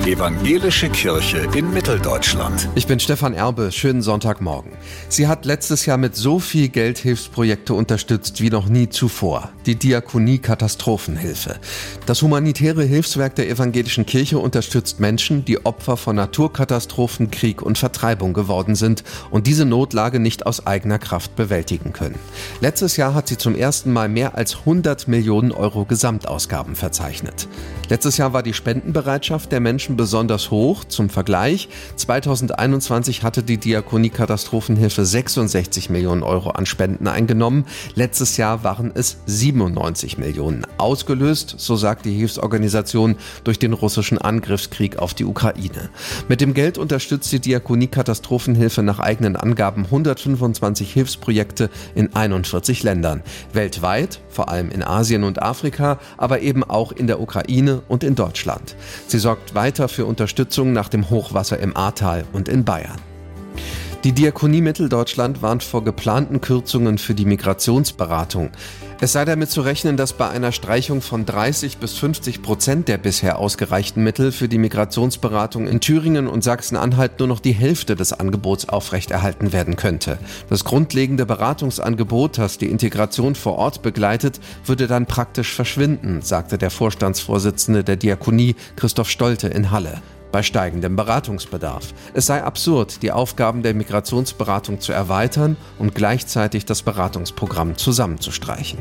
Evangelische Kirche in Mitteldeutschland. Ich bin Stefan Erbe, schönen Sonntagmorgen. Sie hat letztes Jahr mit so viel Geld Hilfsprojekte unterstützt wie noch nie zuvor. Die Diakonie Katastrophenhilfe. Das humanitäre Hilfswerk der Evangelischen Kirche unterstützt Menschen, die Opfer von Naturkatastrophen, Krieg und Vertreibung geworden sind und diese Notlage nicht aus eigener Kraft bewältigen können. Letztes Jahr hat sie zum ersten Mal mehr als 100 Millionen Euro Gesamtausgaben verzeichnet. Letztes Jahr war die Spendenbereitschaft der Menschen besonders hoch. Zum Vergleich, 2021 hatte die Diakonie Katastrophenhilfe 66 Millionen Euro an Spenden eingenommen. Letztes Jahr waren es 97 Millionen. Ausgelöst, so sagt die Hilfsorganisation, durch den russischen Angriffskrieg auf die Ukraine. Mit dem Geld unterstützt die Diakonie Katastrophenhilfe nach eigenen Angaben 125 Hilfsprojekte in 41 Ländern. Weltweit, vor allem in Asien und Afrika, aber eben auch in der Ukraine und in Deutschland. Sie sorgt weiter für Unterstützung nach dem Hochwasser im Ahrtal und in Bayern. Die Diakonie Mitteldeutschland warnt vor geplanten Kürzungen für die Migrationsberatung. Es sei damit zu rechnen, dass bei einer Streichung von 30-50% der bisher ausgereichten Mittel für die Migrationsberatung in Thüringen und Sachsen-Anhalt nur noch die Hälfte des Angebots aufrechterhalten werden könnte. Das grundlegende Beratungsangebot, das die Integration vor Ort begleitet, würde dann praktisch verschwinden, sagte der Vorstandsvorsitzende der Diakonie, Christoph Stolte, in Halle. Bei steigendem Beratungsbedarf. Es sei absurd, die Aufgaben der Migrationsberatung zu erweitern und gleichzeitig das Beratungsprogramm zusammenzustreichen.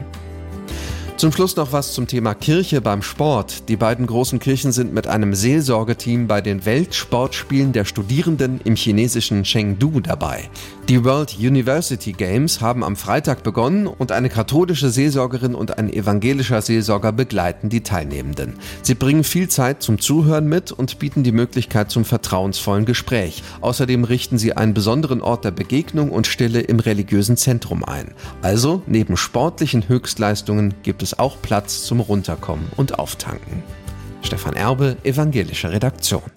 Zum Schluss noch was zum Thema Kirche beim Sport. Die beiden großen Kirchen sind mit einem Seelsorgeteam bei den Weltsportspielen der Studierenden im chinesischen Chengdu dabei. Die World University Games haben am Freitag begonnen und eine katholische Seelsorgerin und ein evangelischer Seelsorger begleiten die Teilnehmenden. Sie bringen viel Zeit zum Zuhören mit und bieten die Möglichkeit zum vertrauensvollen Gespräch. Außerdem richten sie einen besonderen Ort der Begegnung und Stille im religiösen Zentrum ein. Also, neben sportlichen Höchstleistungen gibt es auch Platz zum Runterkommen und Auftanken. Stefan Erbe, Evangelische Redaktion.